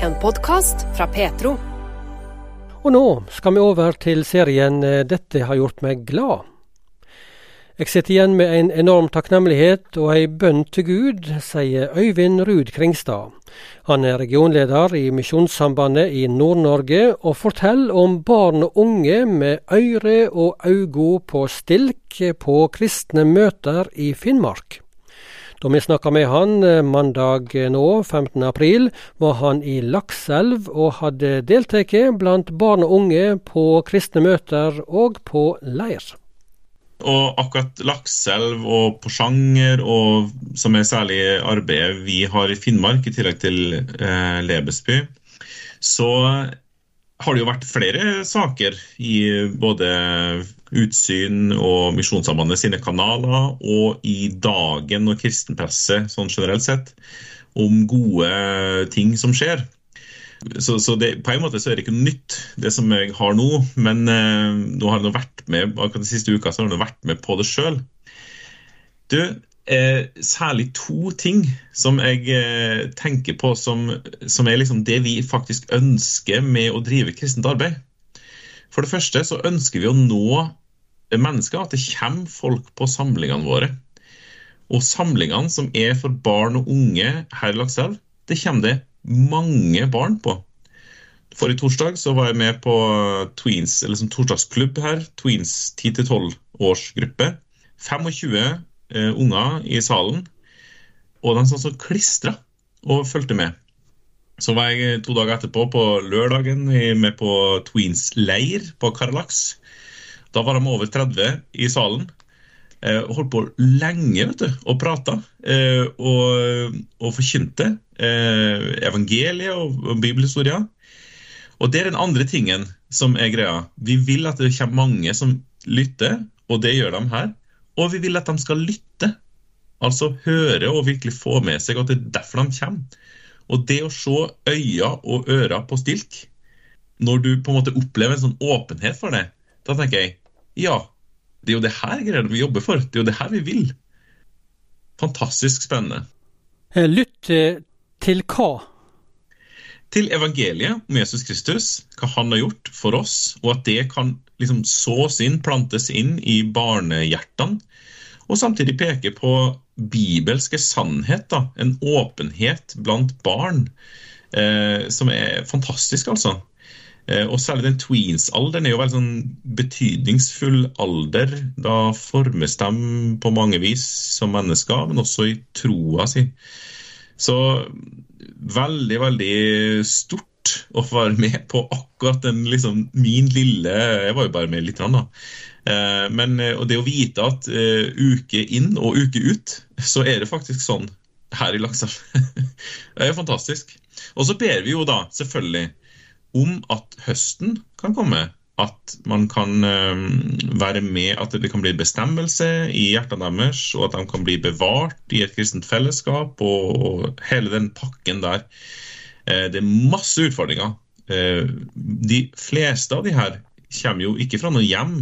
En podcast fra Petro. Og nå skal vi over til serien «Dette har gjort meg glad». Jeg sitter igjen med en enorm takknemlighet og en bønn til Gud, sier Øyvind Ruud Kringstad. Han er regionleder i Misjonssambandet i Nord-Norge og forteller om barn og unge med øyre og øyne på stilk på kristne møter i Finnmark. Da vi snakket med han mandag nå, 15. april, var han i Lakselv og hadde deltatt blant barn og unge på kristne møter og på leir. Og akkurat Lakselv og Porsanger, og som er særlig arbeidet vi har i Finnmark, i tillegg til Lebesby, så har det jo vært flere saker i både Utsyn og Misjonssambandet sine kanaler, og i Dagen og kristenpresse, sånn generelt sett, om gode ting som skjer. Så det, på en måte så er det ikke noe nytt, det som jeg har nå, men nå har jeg vært med, akkurat de siste uka så har jeg vært med på det selv. Du, særlig to ting som jeg tenker på som er liksom det vi faktisk ønsker med å drive kristent arbeid. For det første så ønsker vi å nå mennesker, at det kommer folk på samlingene våre. Og samlingene som er for barn og unge her i Lakselv, det kommer det mange barn på. Forrige torsdag så var jeg med på Tweens, eller som torsdagsklubb her, Tweens 10-12 årsgruppe. 25 unger i salen, og de så klistret og fulgte med. Så var jeg 2 dager etterpå på lørdagen med på Tweens leir på Karalaks. Da var de over 30 i salen. Holdt på lenge, vet du, og pratet og forkynte evangeliet og bibelhistorier. Og det er den andre tingen som er greia. Vi vil at det kommer mange som lytter, og det gjør de her. Og vi vil at de skal lytte, altså høre og virkelig få med seg at det er derfor de kommer. Og det å se øyne og ører på stilk, når du på en måte opplever en sånn åpenhet for det, da tenker jeg, ja, det er jo det her greier vi jobber for. Det er jo det her vi vil. Fantastisk spennende. Lytt til hva? Til evangeliet om Jesus Kristus, hva han har gjort for oss, og at det kan liksom sås inn, plantes inn i barnehjertene, og samtidig peke på bibelske sannhet, da, en åpenhet blant barn, som er fantastisk altså. Og særlig den tweens-alderen er jo veldig sånn betydningsfull alder. Da formes de på mange vis som mennesker, men også i troa si. Så veldig, veldig stort å få være med på akkurat den liksom, min lille, jeg var jo bare med litt da. Men og det å vite at uke inn og uke ut, så er det faktisk sånn her i Lakselv. Det er fantastisk. Og så ber vi jo da, selvfølgelig, om at høsten kan komme, at man kan være med, at det kan bli bestemmelse i hjertene deres, og at de kan bli bevart i et kristent fellesskap, og hele den pakken der. Det er masse utfordringer. De fleste av de her kommer jo ikke fra noe hjem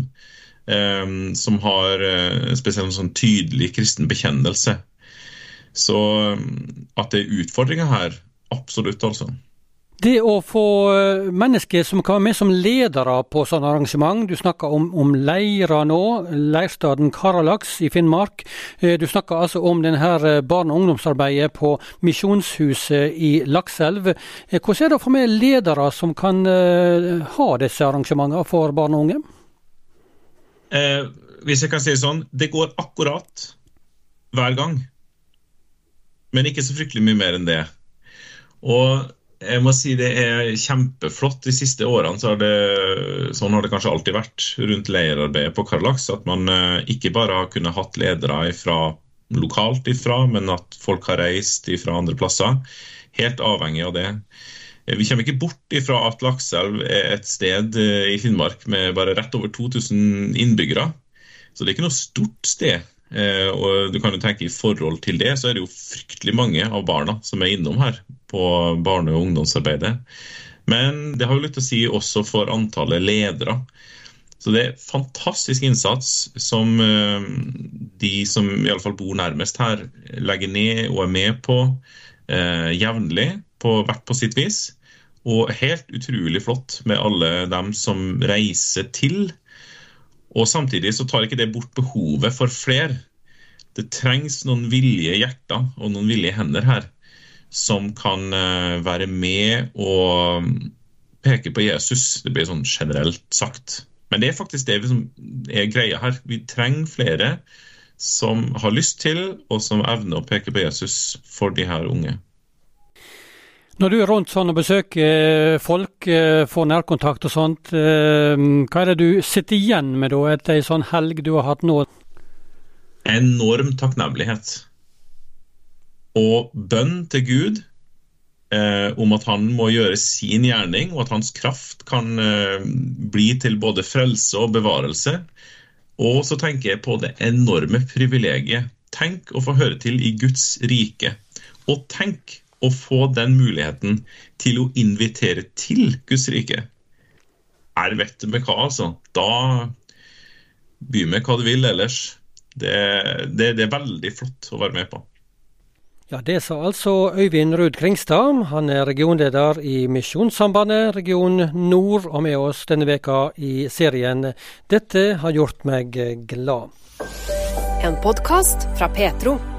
som har spesielt en sånn tydelig kristen bekjennelse. Så at det er utfordringer her, absolutt altså. Det å få mennesker som kan være med som ledere på sånne arrangement, du snakker om leirer nå, leirstaden Karalaks i Finnmark, du snakker altså om denne barne- og ungdomsarbeidet på Misjonshuset i Lakselv. Hvordan er det å få med ledere som kan ha disse arrangementene for barn og unge? Hvis jeg kan si sånn, det går akkurat hver gang, men ikke så fryktelig mye mer enn det. Og jeg må si det er kjempeflott. De siste årene så sånn har det kanskje alltid vært rundt leirarbeidet på Karalaks, at man ikke bare har kunnet hatt ledere lokalt ifra, men at folk har reist ifra andre plasser. Helt avhengig av det. Vi kommer ikke bort ifra at Lakselv er et sted i Finnmark med bare rett over 2000 innbyggere. Så det er ikke noe stort sted. Og du kan jo tenke i forhold til det, så er det jo fryktelig mange av barna som er innom her på barne- og ungdomsarbeidet. Men det har jo litt å si også for antallet ledere. Så det er fantastisk innsats som de som i alle fall bor nærmest her legger ned og er med på jevnlig, hvert på sitt vis. og helt utrolig flott med alle dem som reiser til. Og samtidig så tar ikke det bort behovet for flere. Det trengs noen villige hjerter og noen villige hender her, som kan være med og peke på Jesus. Det blir sånn generelt sagt. Men det faktisk det som greia her. Vi trenger flere som har lyst til, og som evner å peke på Jesus for de her unge. Når du rundt sånn og besøker folk, får nærkontakt og sånt, hva det du sitter igjen med da etter en sånn helg du har hatt nå? Enorm takknemlighet. Og bønn til Gud om at han må gjøre sin gjerning, og at hans kraft kan bli til både frelse og bevarelse. Og så tenker jeg på det enorme privilegiet. Tenk å få høre til i Guds rike. Og tenk å få den muligheten til å invitere til Guds rike. Vet du med hva, altså? Da by med hva du vil ellers. Det er veldig flott å være med på. Ja, det sa altså Øyvind Ruud Kringstad. Han er regionleder i Misjonssambandet, region Nord, og med oss denne veka i serien «Dette har gjort meg glad». En podcast fra Petro.